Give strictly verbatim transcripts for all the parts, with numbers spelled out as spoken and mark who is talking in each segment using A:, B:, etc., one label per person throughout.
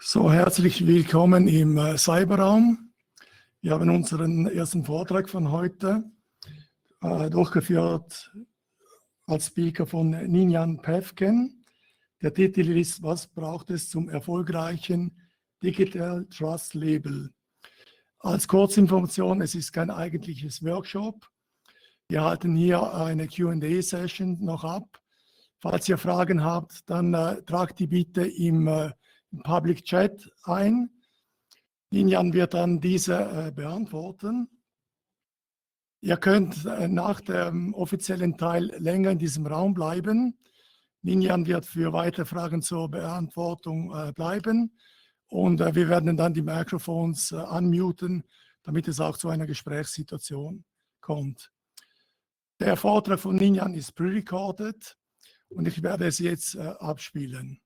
A: So, herzlich willkommen im äh, Cyberraum. Wir haben unseren ersten Vortrag von heute äh, durchgeführt als Speaker von Ninian Päffken. Der Titel ist: Was braucht es zum erfolgreichen Digital Trust Label? Als Kurzinformation, es ist kein eigentliches Workshop. Wir halten hier eine Q and A-Session noch ab. Falls ihr Fragen habt, dann äh, tragt die bitte im äh, im Public Chat ein. Ninian wird dann diese äh, beantworten. Ihr könnt äh, nach dem offiziellen Teil länger in diesem Raum bleiben. Ninian wird für weitere Fragen zur Beantwortung äh, bleiben und äh, wir werden dann die Mikrofons äh, unmuten, damit es auch zu einer Gesprächssituation kommt. Der Vortrag von Ninian ist pre-recorded und ich werde es jetzt äh, abspielen.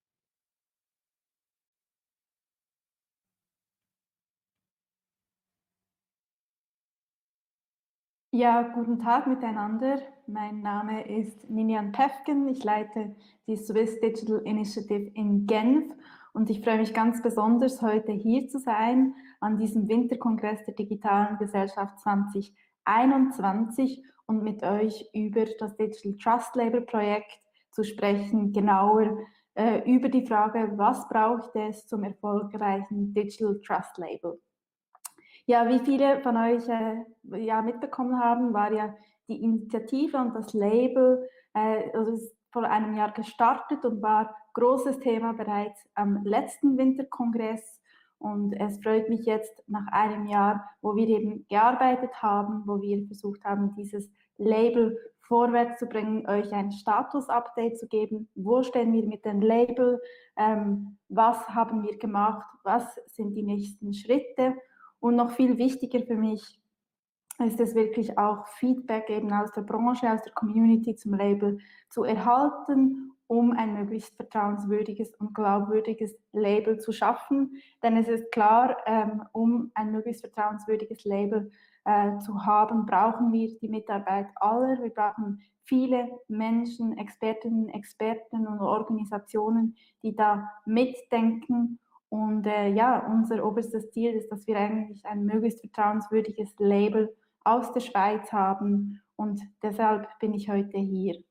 B: Ja, guten Tag miteinander. Mein Name ist Ninian Päffken. Ich leite die Swiss Digital Initiative in Genf und ich freue mich ganz besonders, heute hier zu sein an diesem Winterkongress der Digitalen Gesellschaft zwanzig einundzwanzig und mit euch über das Digital Trust Label Projekt zu sprechen, genauer äh, über die Frage, was braucht es zum erfolgreichen Digital Trust Label. Ja, wie viele von euch äh, ja, mitbekommen haben, war ja die Initiative und das Label äh, also ist vor einem Jahr gestartet und war großes Thema bereits am letzten Winterkongress. Und es freut mich jetzt nach einem Jahr, wo wir eben gearbeitet haben, wo wir versucht haben, dieses Label vorwärts zu bringen, euch ein Status-Update zu geben. Wo stehen wir mit dem Label? Ähm, was haben wir gemacht? Was sind die nächsten Schritte? Und noch viel wichtiger für mich ist es wirklich auch Feedback eben aus der Branche, aus der Community zum Label zu erhalten, um ein möglichst vertrauenswürdiges und glaubwürdiges Label zu schaffen. Denn es ist klar, ähm, um ein möglichst vertrauenswürdiges Label äh, zu haben, brauchen wir die Mitarbeit aller. Wir brauchen viele Menschen, Expertinnen, Experten und Organisationen, die da mitdenken. Und äh, ja, unser oberstes Ziel ist, dass wir eigentlich ein möglichst vertrauenswürdiges Label aus der Schweiz haben und deshalb bin ich heute hier.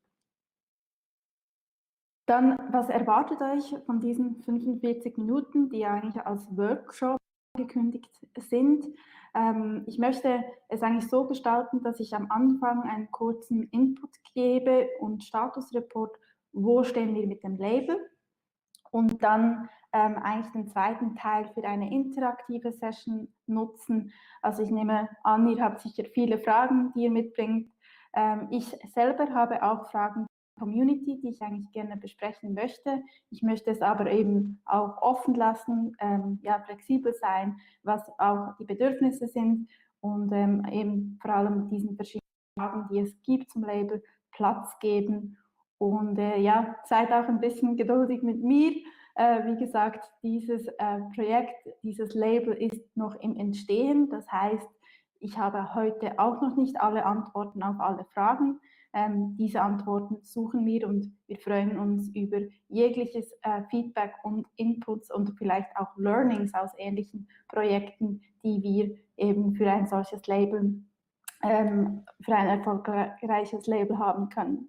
B: Dann, was erwartet euch von diesen fünfundvierzig Minuten, die eigentlich als Workshop angekündigt sind? Ähm, ich möchte es eigentlich so gestalten, dass ich am Anfang einen kurzen Input gebe und Statusreport, wo stehen wir mit dem Label? Und dann ähm, eigentlich den zweiten Teil für eine interaktive Session nutzen. Also ich nehme an, ihr habt sicher viele Fragen, die ihr mitbringt. Ähm, ich selber habe auch Fragen der Community, die ich eigentlich gerne besprechen möchte. Ich möchte es aber eben auch offen lassen, ähm, ja, flexibel sein, was auch die Bedürfnisse sind und ähm, eben vor allem diesen verschiedenen Fragen, die es gibt zum Label, Platz geben. Und äh, ja, seid auch ein bisschen geduldig mit mir. Äh, wie gesagt, dieses äh, Projekt, dieses Label ist noch im Entstehen. Das heißt, ich habe heute auch noch nicht alle Antworten auf alle Fragen. Ähm, diese Antworten suchen wir und wir freuen uns über jegliches äh, Feedback und Inputs und vielleicht auch Learnings aus ähnlichen Projekten, die wir eben für ein solches Label, ähm, für ein erfolgreiches Label haben können.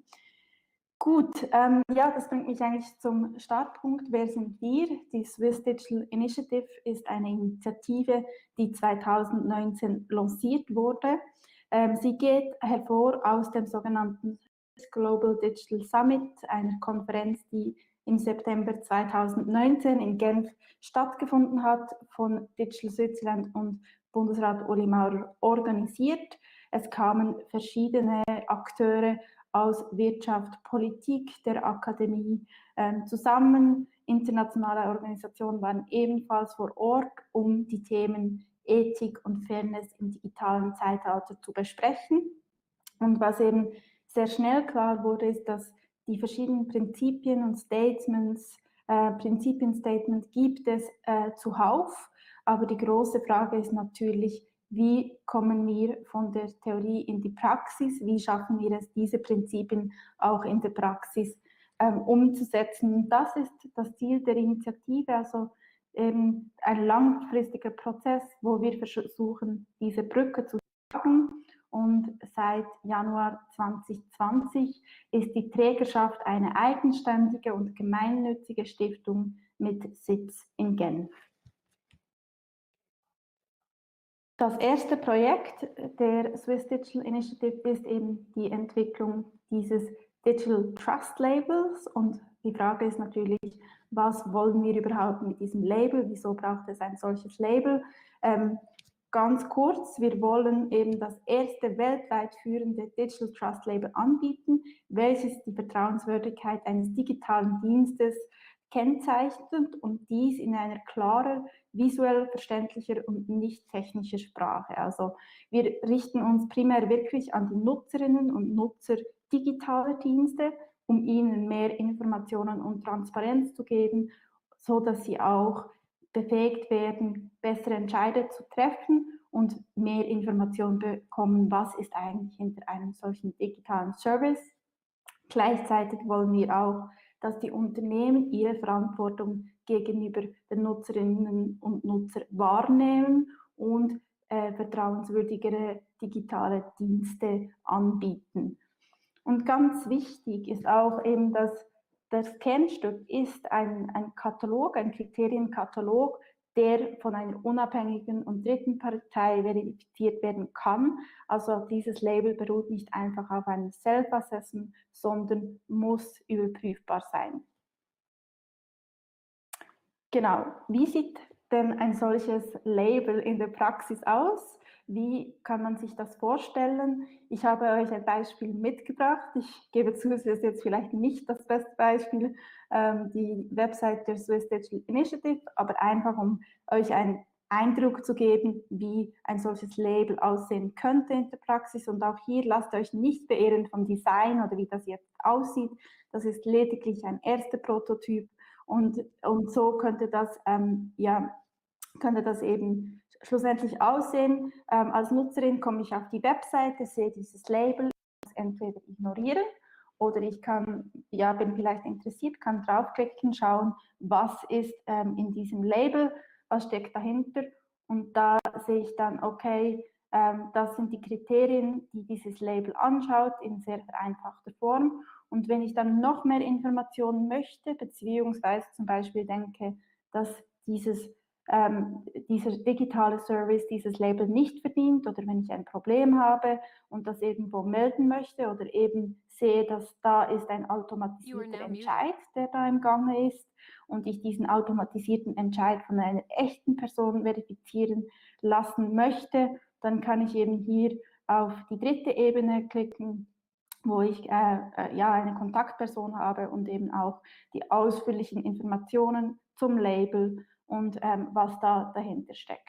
B: Gut, ähm, ja, das bringt mich eigentlich zum Startpunkt. Wer sind wir? Die Swiss Digital Initiative ist eine Initiative, die zweitausendneunzehn lanciert wurde. Ähm, sie geht hervor aus dem sogenannten Global Digital Summit, einer Konferenz, die im September zweitausendneunzehn in Genf stattgefunden hat, von Digital Switzerland und Bundesrat Uli Maurer organisiert. Es kamen verschiedene Akteure aus Wirtschaft, Politik, der Akademie äh, zusammen. Internationale Organisationen waren ebenfalls vor Ort, um die Themen Ethik und Fairness im digitalen Zeitalter zu besprechen. Und was eben sehr schnell klar wurde, ist, dass die verschiedenen Prinzipien und Statements, äh, Prinzipienstatement gibt es äh, zuhauf, aber die große Frage ist natürlich, wie kommen wir von der Theorie in die Praxis? Wie schaffen wir es, diese Prinzipien auch in der Praxis ähm, umzusetzen? Das ist das Ziel der Initiative. Also eben ein langfristiger Prozess, wo wir versuchen, diese Brücke zu schlagen. Und seit Januar zwanzig zwanzig ist die Trägerschaft eine eigenständige und gemeinnützige Stiftung mit Sitz in Genf. Das erste Projekt der Swiss Digital Initiative ist eben die Entwicklung dieses Digital Trust Labels. Und die Frage ist natürlich, was wollen wir überhaupt mit diesem Label? Wieso braucht es ein solches Label? Ähm, ganz kurz, wir wollen eben das erste weltweit führende Digital Trust Label anbieten, welches die Vertrauenswürdigkeit eines digitalen Dienstes kennzeichnet und dies in einer klarer, visuell verständlicher und nicht technischer Sprache. Also wir richten uns primär wirklich an die Nutzerinnen und Nutzer digitaler Dienste, um ihnen mehr Informationen und Transparenz zu geben, so dass sie auch befähigt werden, bessere Entscheidungen zu treffen und mehr Informationen bekommen, was ist eigentlich hinter einem solchen digitalen Service. Gleichzeitig wollen wir auch, dass die Unternehmen ihre Verantwortung gegenüber den Nutzerinnen und Nutzern wahrnehmen und äh, vertrauenswürdigere digitale Dienste anbieten. Und ganz wichtig ist auch eben, dass das Kernstück ist ein, ein Katalog, ein Kriterienkatalog, der von einer unabhängigen und dritten Partei verifiziert werden kann. Also dieses Label beruht nicht einfach auf einem Self-Assessment, sondern muss überprüfbar sein. Genau, wie sieht denn ein solches Label in der Praxis aus? Wie kann man sich das vorstellen? Ich habe euch ein Beispiel mitgebracht. Ich gebe zu, es ist jetzt vielleicht nicht das beste Beispiel, ähm, die Website der Swiss Digital Initiative, aber einfach, um euch einen Eindruck zu geben, wie ein solches Label aussehen könnte in der Praxis. Und auch hier lasst euch nicht beirren vom Design oder wie das jetzt aussieht. Das ist lediglich ein erster Prototyp. Und, und so könnte das, ähm, ja, könnte das eben schlussendlich aussehen. Ähm, als Nutzerin komme ich auf die Webseite, sehe dieses Label, muss entweder ignorieren oder ich kann, ja, bin vielleicht interessiert, kann draufklicken, schauen, was ist ähm, in diesem Label, was steckt dahinter. Und da sehe ich dann, okay, ähm, das sind die Kriterien, die dieses Label anschaut, in sehr vereinfachter Form. Und wenn ich dann noch mehr Informationen möchte, beziehungsweise zum Beispiel denke, dass dieses ähm, dieser digitale Service dieses Label nicht verdient oder wenn ich ein Problem habe und das irgendwo melden möchte oder eben sehe, dass da ist ein automatisierter Entscheid, der da im Gange ist und ich diesen automatisierten Entscheid von einer echten Person verifizieren lassen möchte, dann kann ich eben hier auf die dritte Ebene klicken, wo ich äh, äh, ja, eine Kontaktperson habe und eben auch die ausführlichen Informationen zum Label und ähm, was da dahinter steckt.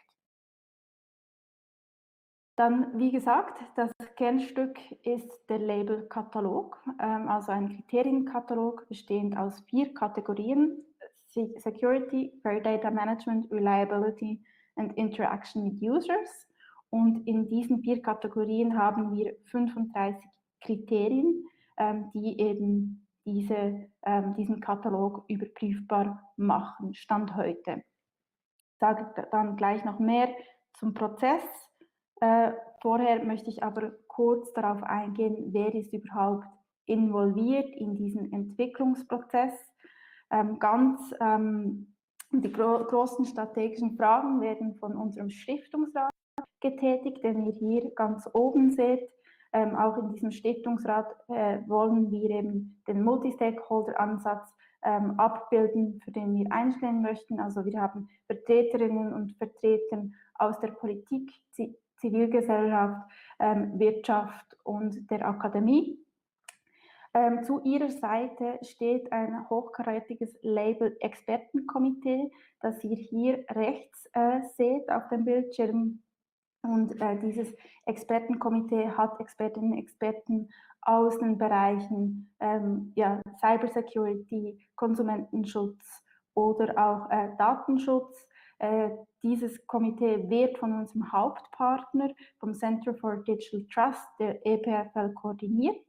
B: Dann, wie gesagt, das Kernstück ist der Labelkatalog, ähm, also ein Kriterienkatalog bestehend aus vier Kategorien: Security, Fair Data Management, Reliability and Interaction with Users. Und in diesen vier Kategorien haben wir fünfunddreißig Kriterien, ähm, die eben diese, ähm, diesen Katalog überprüfbar machen, Stand heute. Ich sage dann gleich noch mehr zum Prozess. Äh, vorher möchte ich aber kurz darauf eingehen, wer ist überhaupt involviert in diesen Entwicklungsprozess. Ähm, ganz ähm, die gro großen strategischen Fragen werden von unserem Stiftungsrat getätigt, den ihr hier ganz oben seht. Ähm, auch in diesem Stiftungsrat äh, wollen wir eben den Multi-Stakeholder-Ansatz ähm, abbilden, für den wir einstehen möchten. Also wir haben Vertreterinnen und Vertreter aus der Politik, Zivilgesellschaft, ähm, Wirtschaft und der Akademie. Ähm, zu ihrer Seite steht ein hochkarätiges Label-Expertenkomitee, das ihr hier rechts äh, seht auf dem Bildschirm. Und äh, dieses Expertenkomitee hat Expertinnen und Experten aus den Bereichen ähm, ja, Cybersecurity, Konsumentenschutz oder auch äh, Datenschutz. Äh, dieses Komitee wird von unserem Hauptpartner, vom Center for Digital Trust, der E P F L, koordiniert.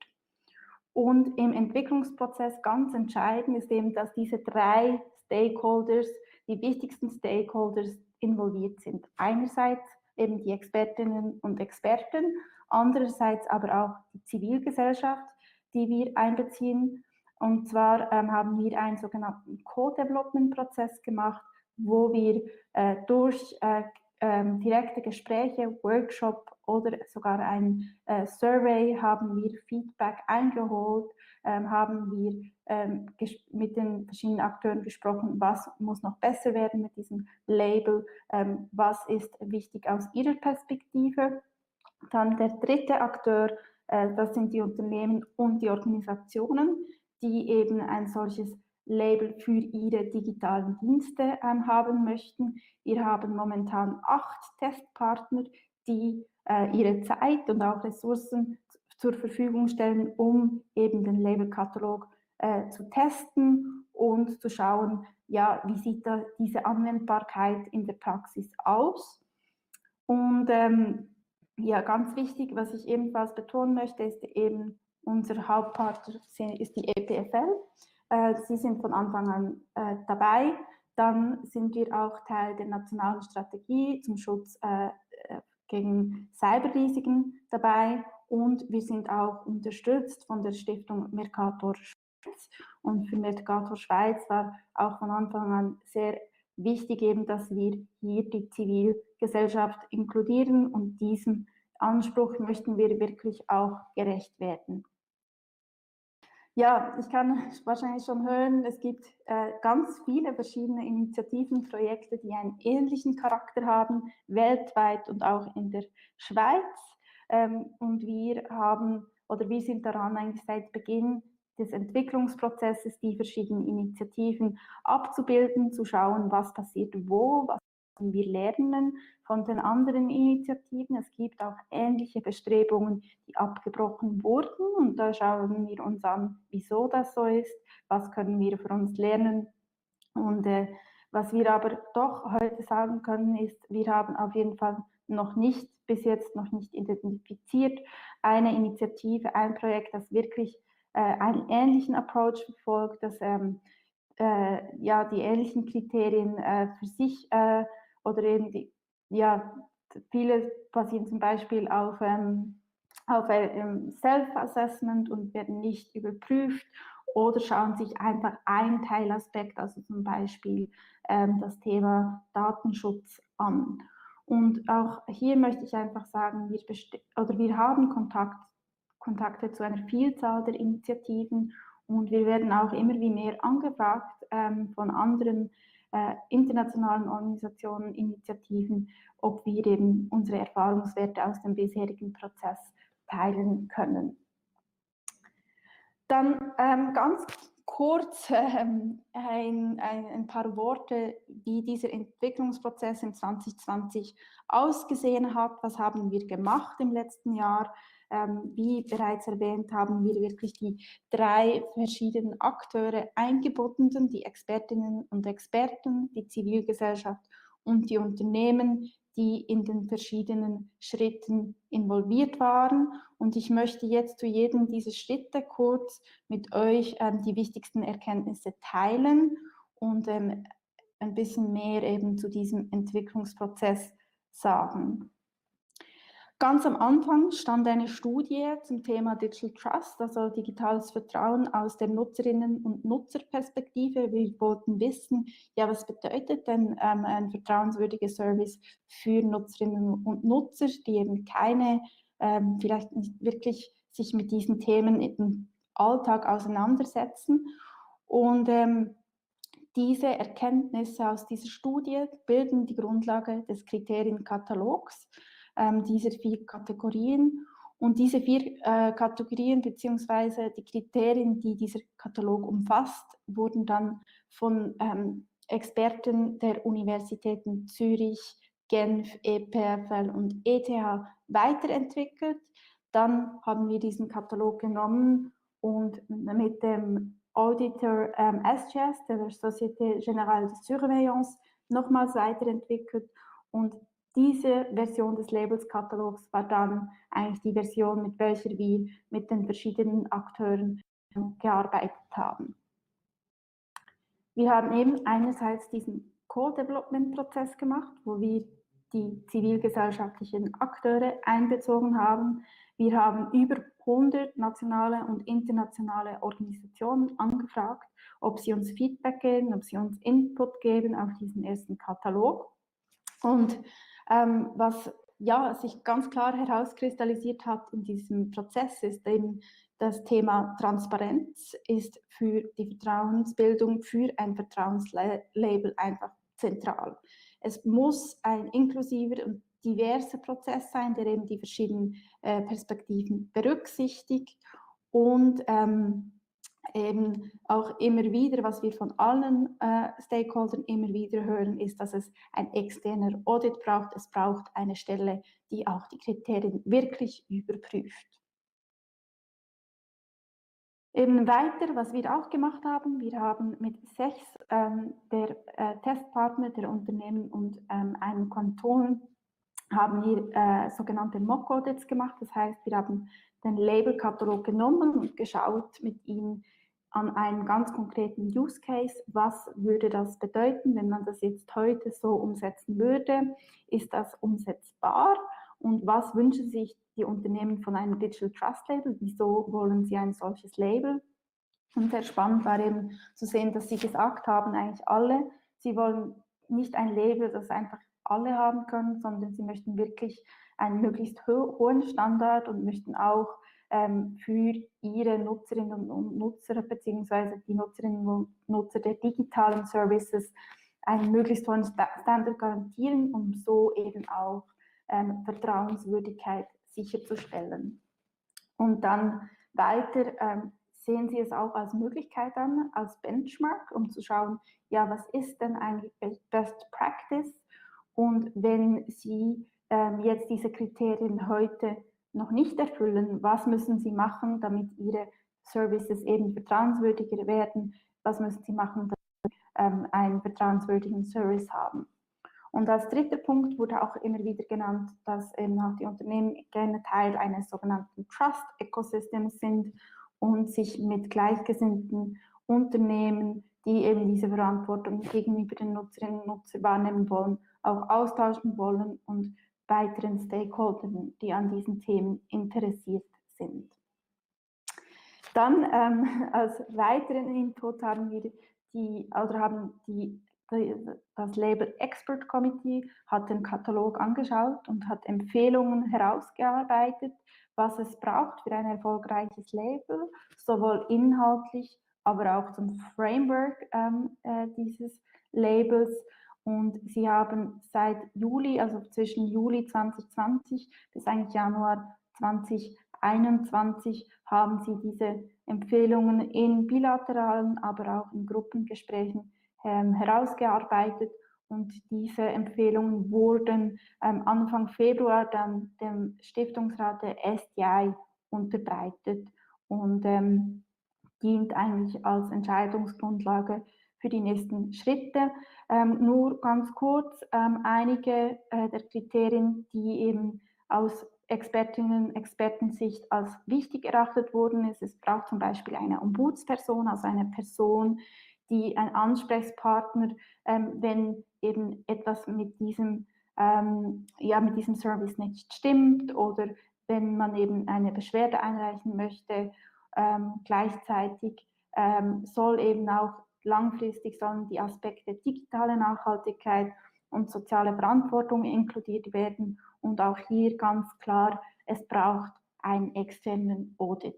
B: Und im Entwicklungsprozess ganz entscheidend ist eben, dass diese drei Stakeholders die wichtigsten Stakeholders involviert sind. Einerseits eben die Expertinnen und Experten, andererseits aber auch die Zivilgesellschaft, die wir einbeziehen. Und zwar ähm, haben wir einen sogenannten Co-Development-Prozess gemacht, wo wir äh, durch äh, ähm, direkte Gespräche, Workshop oder sogar ein äh, Survey haben wir Feedback eingeholt, ähm, haben wir ähm, mit den verschiedenen Akteuren gesprochen, was muss noch besser werden mit diesem Label, ähm, was ist wichtig aus ihrer Perspektive. Dann der dritte Akteur, äh, das sind die Unternehmen und die Organisationen, die eben ein solches Label für ihre digitalen Dienste ähm, haben möchten. Wir haben momentan acht Testpartner, die äh, ihre Zeit und auch Ressourcen zur Verfügung stellen, um eben den Labelkatalog äh, zu testen und zu schauen, ja, wie sieht da diese Anwendbarkeit in der Praxis aus. Und ähm, ja, ganz wichtig, was ich ebenfalls betonen möchte, ist eben unser Hauptpartner ist die E P F L. Äh, sie sind von Anfang an äh, dabei. Dann sind wir auch Teil der nationalen Strategie zum Schutz äh, gegen Cyberrisiken dabei und wir sind auch unterstützt von der Stiftung Mercator Schweiz. Und für Mercator Schweiz war auch von Anfang an sehr wichtig eben, dass wir hier die Zivilgesellschaft inkludieren und diesem Anspruch möchten wir wirklich auch gerecht werden. Ja, ich kann wahrscheinlich schon hören, es gibt äh, ganz viele verschiedene Initiativen, Projekte, die einen ähnlichen Charakter haben, weltweit und auch in der Schweiz. Ähm, und wir haben, oder wir sind daran eigentlich seit Beginn des Entwicklungsprozesses, die verschiedenen Initiativen abzubilden, zu schauen, was passiert wo, was wir lernen von den anderen Initiativen. Es gibt auch ähnliche Bestrebungen, die abgebrochen wurden und da schauen wir uns an, wieso das so ist, was können wir für uns lernen. Und äh, was wir aber doch heute sagen können, ist, wir haben auf jeden Fall noch nicht, bis jetzt noch nicht identifiziert, eine Initiative, ein Projekt, das wirklich äh, einen ähnlichen Approach verfolgt, das ähm, äh, ja, die ähnlichen Kriterien äh, für sich äh, oder eben die, ja, viele basieren zum Beispiel auf, ähm, auf ähm, Self-Assessment und werden nicht überprüft oder schauen sich einfach einen Teilaspekt, also zum Beispiel ähm, das Thema Datenschutz an. Und auch hier möchte ich einfach sagen, wir, oder wir haben Kontakt, Kontakte zu einer Vielzahl der Initiativen und wir werden auch immer wie mehr angefragt ähm, von anderen äh, internationalen Organisationen, Initiativen, ob wir eben unsere Erfahrungswerte aus dem bisherigen Prozess teilen können. Dann ähm, ganz kurz ähm, ein, ein, ein paar Worte, wie dieser Entwicklungsprozess im zwanzig zwanzig ausgesehen hat. Was haben wir gemacht im letzten Jahr? Ähm, wie bereits erwähnt, haben wir wirklich die drei verschiedenen Akteure eingebunden, die Expertinnen und Experten, die Zivilgesellschaft und die Unternehmen, die in den verschiedenen Schritten involviert waren. Und ich möchte jetzt zu jedem dieser Schritte kurz mit euch ähm, die wichtigsten Erkenntnisse teilen und ähm, ein bisschen mehr eben zu diesem Entwicklungsprozess sagen. Ganz am Anfang stand eine Studie zum Thema Digital Trust, also digitales Vertrauen aus der Nutzerinnen- und Nutzerperspektive. Wir wollten wissen, ja, was bedeutet denn ähm, ein vertrauenswürdiger Service für Nutzerinnen und Nutzer, die eben keine, ähm, vielleicht nicht wirklich sich mit diesen Themen im Alltag auseinandersetzen. Und ähm, diese Erkenntnisse aus dieser Studie bilden die Grundlage des Kriterienkatalogs, ähm, dieser vier Kategorien. Und diese vier äh, Kategorien bzw. die Kriterien, die dieser Katalog umfasst, wurden dann von ähm, Experten der Universitäten Zürich, Genf, E P F L und E T H weiterentwickelt. Dann haben wir diesen Katalog genommen und mit dem Auditor ähm, S G S, der Société Générale de Surveillance, nochmals weiterentwickelt und diese Version des Labels-Katalogs war dann eigentlich die Version, mit welcher wir mit den verschiedenen Akteuren gearbeitet haben. Wir haben eben einerseits diesen Co-Development-Prozess gemacht, wo wir die zivilgesellschaftlichen Akteure einbezogen haben. Wir haben über hundert nationale und internationale Organisationen angefragt, ob sie uns Feedback geben, ob sie uns Input geben auf diesen ersten Katalog. Und ähm, was ja, sich ganz klar herauskristallisiert hat in diesem Prozess, ist eben das Thema Transparenz ist für die Vertrauensbildung, für ein Vertrauenslabel einfach zentral. Es muss ein inklusiver und diverser Prozess sein, der eben die verschiedenen äh, Perspektiven berücksichtigt und ähm, eben auch immer wieder, was wir von allen äh, Stakeholdern immer wieder hören, ist, dass es ein externer Audit braucht. Es braucht eine Stelle, die auch die Kriterien wirklich überprüft. Eben weiter, was wir auch gemacht haben, wir haben mit sechs ähm, der äh, Testpartner der Unternehmen und ähm, einem Kanton haben wir äh, sogenannte Mock-Audits gemacht. Das heißt, wir haben den Labelkatalog genommen und geschaut mit ihnen an einem ganz konkreten Use Case, was würde das bedeuten, wenn man das jetzt heute so umsetzen würde? Ist das umsetzbar? Und was wünschen sich die Unternehmen von einem Digital Trust Label? Wieso wollen sie ein solches Label? Und sehr spannend war eben zu sehen, dass sie gesagt haben, eigentlich alle, sie wollen nicht ein Label, das einfach alle haben können, sondern sie möchten wirklich einen möglichst ho hohen Standard und möchten auch ähm, für ihre Nutzerinnen und Nutzer beziehungsweise die Nutzerinnen und Nutzer der digitalen Services einen möglichst hohen Standard garantieren, um so eben auch ähm, Vertrauenswürdigkeit sicherzustellen. Und dann weiter ähm, sehen Sie es auch als Möglichkeit an, als Benchmark, um zu schauen, ja, was ist denn eigentlich Best Practice? Und wenn Sie ähm, jetzt diese Kriterien heute noch nicht erfüllen, was müssen Sie machen, damit Ihre Services eben vertrauenswürdiger werden? Was müssen Sie machen, damit Sie ähm, einen vertrauenswürdigen Service haben? Und als dritter Punkt wurde auch immer wieder genannt, dass eben auch die Unternehmen gerne Teil eines sogenannten Trust-Ecosystems sind und sich mit gleichgesinnten Unternehmen, die eben diese Verantwortung gegenüber den Nutzerinnen und Nutzern wahrnehmen wollen, auch austauschen wollen und weiteren Stakeholdern, die an diesen Themen interessiert sind. Dann ähm, als weiteren Input haben wir die, oder haben die das Label Expert Committee hat den Katalog angeschaut und hat Empfehlungen herausgearbeitet, was es braucht für ein erfolgreiches Label, sowohl inhaltlich, aber auch zum Framework ähm, äh, dieses Labels. Und sie haben seit Juli, also zwischen Juli zwanzig zwanzig bis eigentlich Januar zwanzig einundzwanzig, haben sie diese Empfehlungen in bilateralen, aber auch in Gruppengesprächen herausgearbeitet und diese Empfehlungen wurden ähm, Anfang Februar dann dem Stiftungsrat der S D I unterbreitet und ähm, dient eigentlich als Entscheidungsgrundlage für die nächsten Schritte. Ähm, nur ganz kurz ähm, einige äh, der Kriterien, die eben aus Expertinnen und Expertensicht als wichtig erachtet wurden, ist, es braucht zum Beispiel eine Ombudsperson, also eine Person, die ein Ansprechpartner, ähm, wenn eben etwas mit diesem, ähm, ja, mit diesem Service nicht stimmt oder wenn man eben eine Beschwerde einreichen möchte. Ähm, gleichzeitig ähm, soll eben auch langfristig sollen die Aspekte digitale Nachhaltigkeit und soziale Verantwortung inkludiert werden und auch hier ganz klar, es braucht einen externen Audit.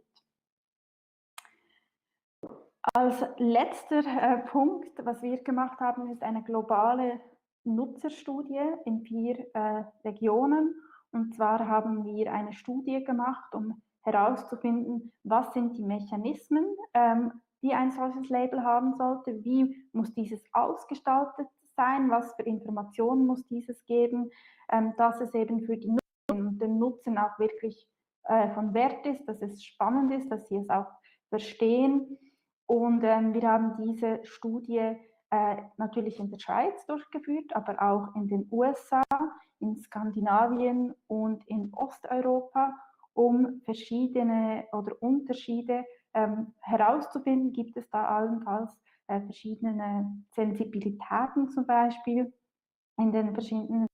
B: Als letzter äh, Punkt, was wir gemacht haben, ist eine globale Nutzerstudie in vier äh, Regionen. Und zwar haben wir eine Studie gemacht, um herauszufinden, was sind die Mechanismen, ähm, die ein solches Label haben sollte, wie muss dieses ausgestaltet sein, was für Informationen muss dieses geben, ähm, dass es eben für die Nutzerinnen und den Nutzern auch wirklich äh, von Wert ist, dass es spannend ist, dass sie es auch verstehen. Und ähm, wir haben diese Studie äh, natürlich in der Schweiz durchgeführt, aber auch in den U S A, in Skandinavien und in Osteuropa, um verschiedene oder Unterschiede ähm, herauszufinden. Gibt es da allenfalls äh, verschiedene Sensibilitäten zum Beispiel in den verschiedenen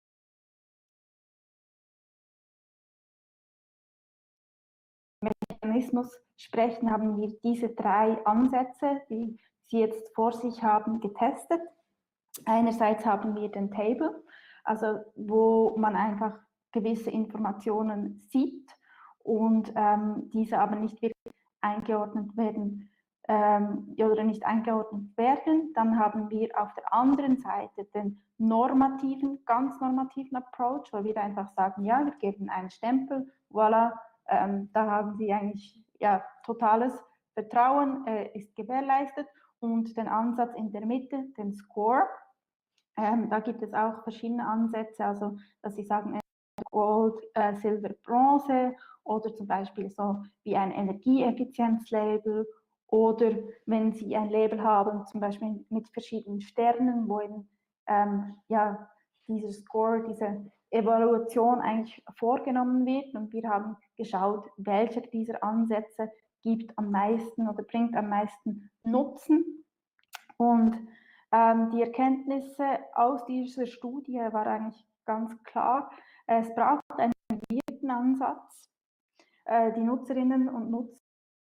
B: Mechanismus sprechen, haben wir diese drei Ansätze, die Sie jetzt vor sich haben, getestet. Einerseits haben wir den Table, also wo man einfach gewisse Informationen sieht und ähm, diese aber nicht wirklich eingeordnet werden ähm, oder nicht eingeordnet werden. Dann haben wir auf der anderen Seite den normativen, ganz normativen Approach, wo wir einfach sagen, ja, wir geben einen Stempel, voilà, ähm, da haben Sie eigentlich ja, totales Vertrauen, äh, ist gewährleistet. Und den Ansatz in der Mitte, den Score, ähm, da gibt es auch verschiedene Ansätze, also dass Sie sagen, Gold, äh, Silber, Bronze oder zum Beispiel so wie ein Energieeffizienzlabel oder wenn Sie ein Label haben, zum Beispiel mit verschiedenen Sternen, wo eben ähm, ja, dieser Score, diese Evaluation eigentlich vorgenommen wird und wir haben geschaut, welcher dieser Ansätze gibt am meisten oder bringt am meisten Nutzen und ähm, die Erkenntnisse aus dieser Studie war eigentlich ganz klar, es braucht einen integrierten Ansatz. Äh, die Nutzerinnen und Nutzer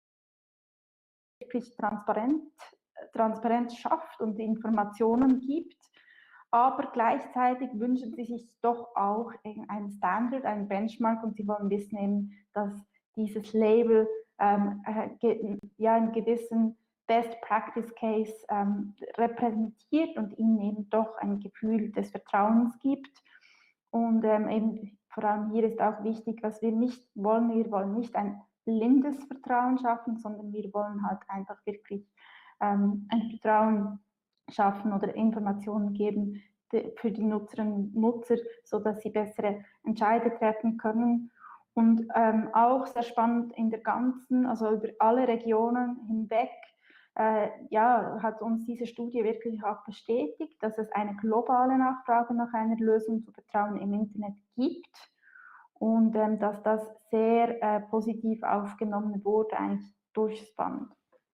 B: wirklich transparent, Transparenz schafft und Informationen gibt, aber gleichzeitig wünschen sie sich doch auch einen Standard, einen Benchmark und sie wollen wissen eben, dass dieses Label ähm, ja einen gewissen Best Practice Case ähm, repräsentiert und ihnen eben doch ein Gefühl des Vertrauens gibt. Und ähm, eben vor allem hier ist auch wichtig, was wir nicht wollen, wir wollen nicht ein blindes Vertrauen schaffen, sondern wir wollen halt einfach wirklich ähm, ein Vertrauen schaffen oder Informationen geben für die Nutzerinnen und Nutzer, sodass sie bessere Entscheidungen treffen können. Und ähm, auch sehr spannend in der ganzen, also über alle Regionen hinweg, äh, ja, hat uns diese Studie wirklich auch bestätigt, dass es eine globale Nachfrage nach einer Lösung zu Vertrauen im Internet gibt und ähm, dass das sehr äh, positiv aufgenommen wurde, eigentlich durchspannend.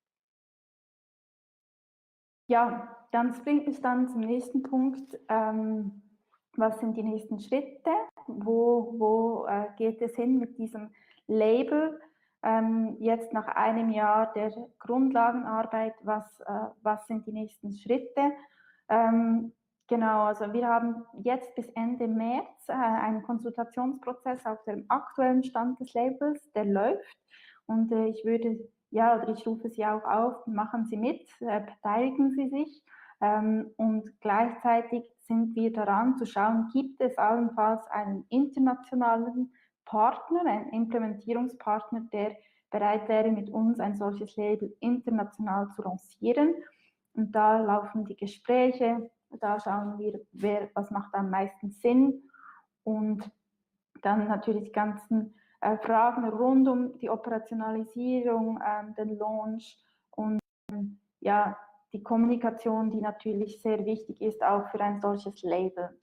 B: Ja, das bringt mich dann zum nächsten Punkt. Ähm, was sind die nächsten Schritte? Wo, wo äh, geht es hin mit diesem Label? Ähm, jetzt nach einem Jahr der Grundlagenarbeit, was, äh, was sind die nächsten Schritte? Ähm, genau, also wir haben jetzt bis Ende März äh, einen Konsultationsprozess auf dem aktuellen Stand des Labels, der läuft. Und äh, ich würde ja, oder ich rufe Sie auch auf, machen Sie mit, äh, beteiligen Sie sich. Ähm, und gleichzeitig sind wir daran zu schauen, gibt es allenfalls einen internationalen Partner, einen Implementierungspartner, der bereit wäre, mit uns ein solches Label international zu lancieren. Und da laufen die Gespräche, da schauen wir, wer, was macht am meisten Sinn und dann natürlich die ganzen äh, Fragen rund um die Operationalisierung, ähm, den Launch und ähm, ja, die Kommunikation, die natürlich sehr wichtig ist, auch für ein solches Label.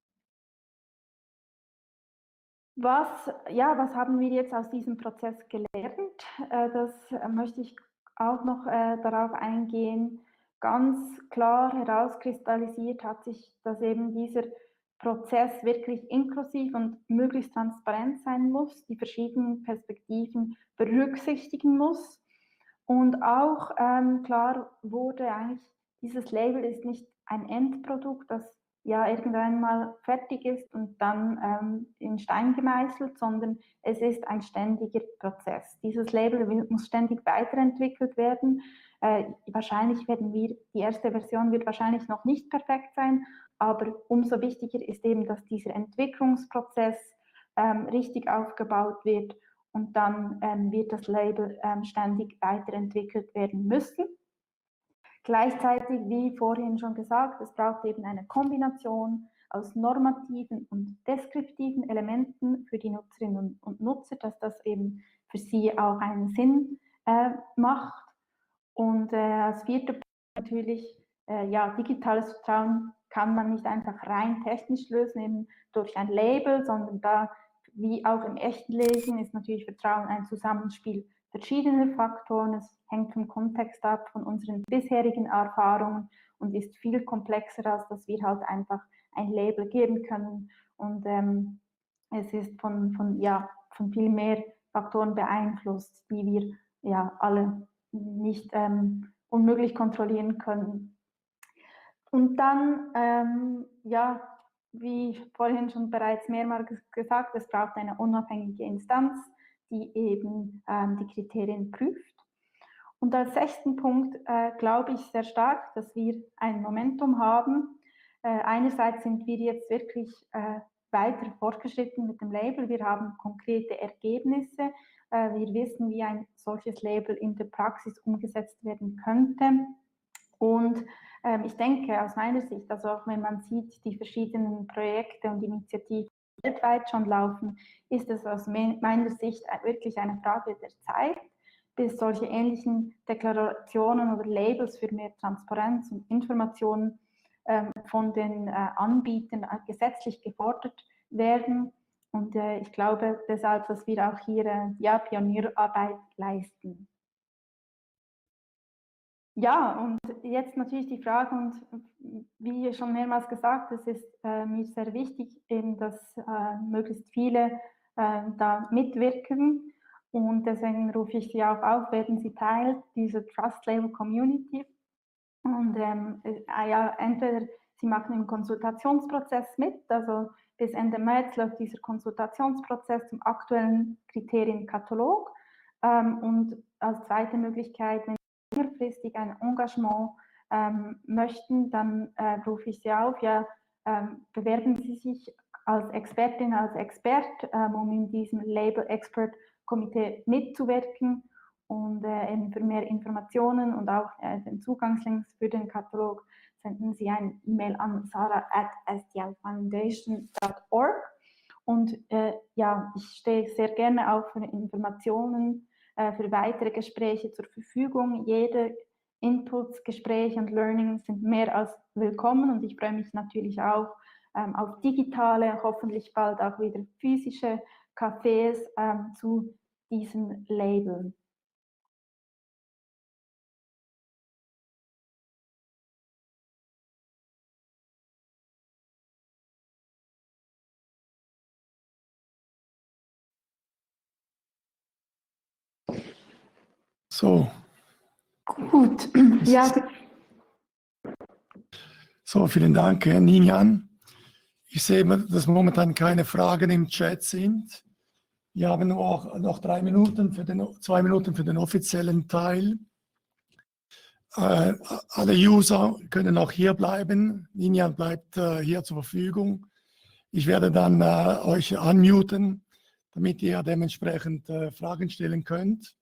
B: Was, ja, was haben wir jetzt aus diesem Prozess gelernt? Äh, das äh, möchte ich auch noch äh, darauf eingehen. Ganz klar herauskristallisiert hat sich, dass eben dieser Prozess wirklich inklusiv und möglichst transparent sein muss, die verschiedenen Perspektiven berücksichtigen muss. Und auch ähm, klar wurde eigentlich, dieses Label ist nicht ein Endprodukt, das ja irgendwann mal fertig ist und dann ähm, in Stein gemeißelt, sondern es ist ein ständiger Prozess. Dieses Label muss ständig weiterentwickelt werden. Äh, wahrscheinlich werden wir, die erste Version wird wahrscheinlich noch nicht perfekt sein, aber umso wichtiger ist eben, dass dieser Entwicklungsprozess ähm, richtig aufgebaut wird und dann ähm, wird das Label ähm, ständig weiterentwickelt werden müssen. Gleichzeitig, wie vorhin schon gesagt, es braucht eben eine Kombination aus normativen und deskriptiven Elementen für die Nutzerinnen und Nutzer, dass das eben für sie auch einen Sinn äh, macht. Und äh, als vierter Punkt natürlich, äh, ja, digitales Vertrauen kann man nicht einfach rein technisch lösen, eben durch ein Label, sondern da, wie auch im echten Leben, ist natürlich Vertrauen ein Zusammenspiel verschiedene Faktoren, es hängt vom Kontext ab, von unseren bisherigen Erfahrungen und ist viel komplexer, als dass wir halt einfach ein Label geben können. Und ähm, es ist von, von, ja, von viel mehr Faktoren beeinflusst, die wir ja alle nicht ähm, unmöglich kontrollieren können. Und dann, ähm, ja, wie vorhin schon bereits mehrmals gesagt, es braucht eine unabhängige Instanz, die eben ähm, die Kriterien prüft. Und als sechsten Punkt äh, glaube ich sehr stark, dass wir ein Momentum haben. Äh, einerseits sind wir jetzt wirklich äh, weiter fortgeschritten mit dem Label. Wir haben konkrete Ergebnisse. Äh, wir wissen, wie ein solches Label in der Praxis umgesetzt werden könnte. Und ähm, ich denke aus meiner Sicht, also auch wenn man sieht, die verschiedenen Projekte und Initiativen weltweit schon laufen, ist es aus meiner Sicht wirklich eine Frage der Zeit, bis solche ähnlichen Deklarationen oder Labels für mehr Transparenz und Informationen ähm, von den äh, Anbietern äh, gesetzlich gefordert werden. Und äh, ich glaube deshalb, dass wir auch hier äh, ja, Pionierarbeit leisten. Ja, und jetzt natürlich die Frage, und wie schon mehrmals gesagt, es ist äh, mir sehr wichtig, eben, dass äh, möglichst viele äh, da mitwirken. Und deswegen rufe ich Sie auch auf, werden Sie Teil dieser Trust Label Community. Und ähm, äh, ja, entweder Sie machen im Konsultationsprozess mit, also bis Ende März läuft dieser Konsultationsprozess zum aktuellen Kriterienkatalog. Ähm, und als zweite Möglichkeit, wenn Sie längerfristig ein Engagement ähm, möchten, dann äh, rufe ich Sie auf, ja, ähm, bewerben Sie sich als Expertin, als Expert, ähm, um in diesem Label Expert Komitee mitzuwirken. Und äh, eben für mehr Informationen und auch äh, den Zugangslinks für den Katalog senden Sie eine E-Mail an sarah at s d l foundation dot org. Und äh, ja, ich stehe sehr gerne auch für Informationen, äh, für weitere Gespräche zur Verfügung. Jede Inputs, Gespräche und Learnings sind mehr als willkommen und ich freue mich natürlich auch ähm, auf digitale, hoffentlich bald auch wieder physische Cafés ähm, zu diesem Label.
A: So.
B: Gut, ja.
A: So, vielen Dank, Herr Ninian. Ich sehe, dass momentan keine Fragen im Chat sind. Wir haben noch, noch drei Minuten für den, zwei Minuten für den offiziellen Teil. Äh, alle User können auch hier bleiben. Ninian bleibt äh, hier zur Verfügung. Ich werde dann äh, euch unmuten, damit ihr dementsprechend äh, Fragen stellen könnt.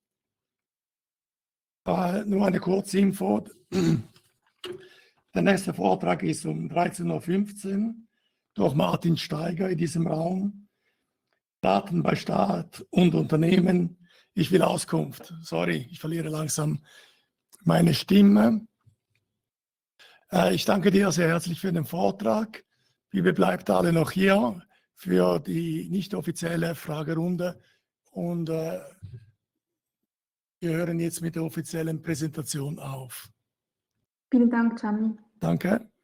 A: Äh, nur eine kurze Info. Der nächste Vortrag ist um dreizehn Uhr fünfzehn durch Martin Steiger in diesem Raum. Daten bei Staat und Unternehmen. Ich will Auskunft. Sorry, ich verliere langsam meine Stimme. Äh, ich danke dir sehr herzlich für den Vortrag. Bibi bleibt alle noch hier für die nicht offizielle Fragerunde. Und äh, wir hören jetzt mit der offiziellen Präsentation auf.
B: Vielen Dank, Gianni.
A: Danke.